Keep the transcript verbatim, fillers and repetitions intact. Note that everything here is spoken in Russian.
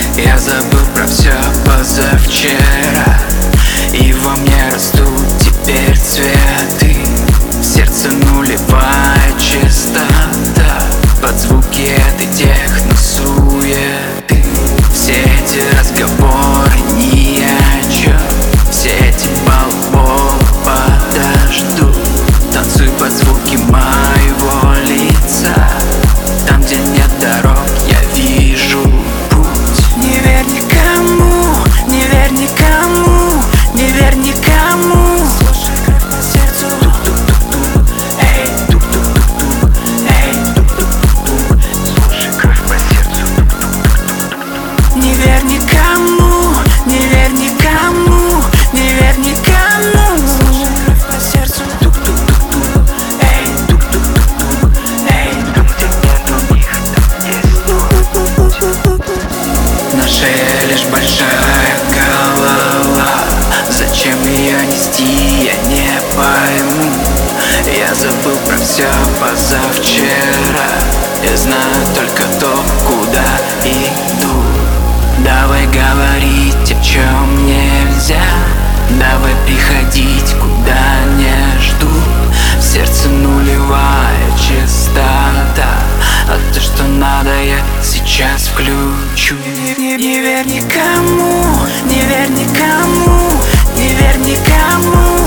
Я забыл про все позавчера, и во мне растут теперь цветы. В сердце нулевая чистота под звуки этой техно-суеты. Все эти разговоры ни о чем, все эти балболы подождут. Танцуй под звуки моего лица, там, где нет дорог, я вижу путь. Не верь никому, не верь никому, не верь никому. Слушай кровь по сердцу, тук-тук-тук-тук, эй, тук-тук-тук-тук, эй, тук-тук-тук-тук. Слушай кровь по сердцу, тук-тук-тук-тук. Не верь никому, не верь никому, не верь никому. Слушай кровь по сердцу, тук-тук-тук-тук, эй, тук-тук-тук-тук, эй, там, где нет других, там есть тут. На шее лишь большая голова, зачем ее нести, я не пойму. Я забыл про все позавчера, я знаю только то, куда иду. Давай говорить, о чем нельзя, давай приходить, куда не ждут. В сердце нулевая чистота, а то, что надо, я сейчас включу. Не, не, не верь никому, не верь никому, не верь никому.